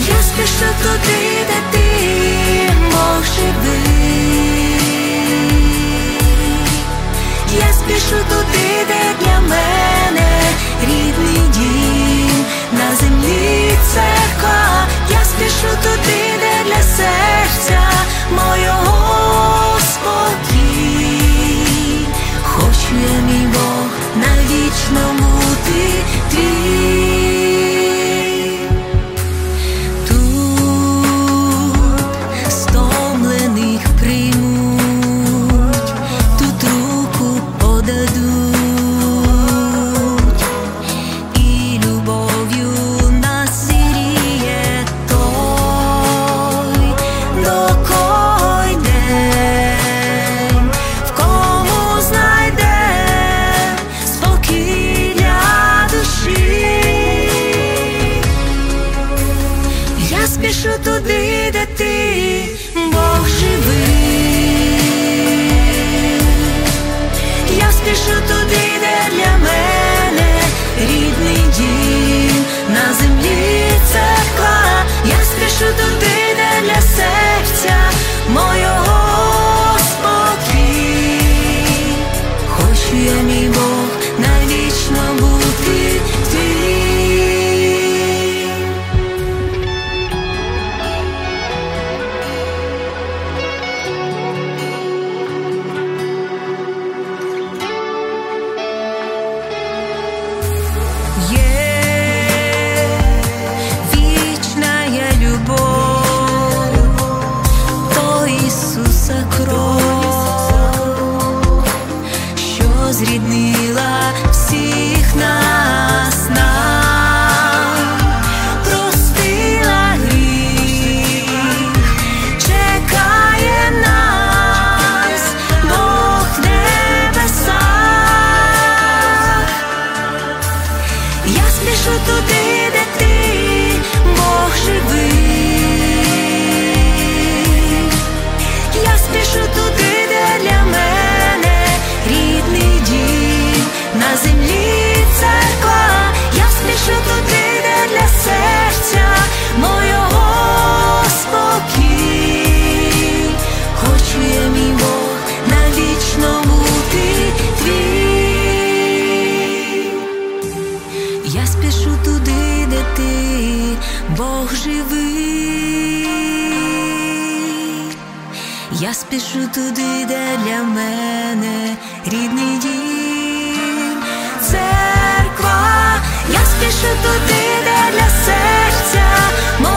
Я спішу туди, де ти, Бог живий. Я спішу туди, де для мене рідний дім, на землі церква. Я спішу туди, де для серця мого спокій. Хочу я, мій Бог, навічно бути твій. Спішу туди, де ти, Бог живий. Я спішу туди, де для мене рідний дім, на землі церква. Я спішу туди, де для серця мого спокій. Хочу я, мій Бог, навічно бути твій. Зріднила всіх нас, простила гріх, чекає нас Бог в небесах. Я спішу туди, де ти, Бог живий. Я спішу туди, де для мене рідний дім, на землі церква. Я спішу туди, де для серця мого спокій. Хочу я, мій Бог, навічно бути твій. Я спішу туди, де ти, Бог живий. Я спішу туди, де для мене рідний дім, церква. Я спішу туди, де для серця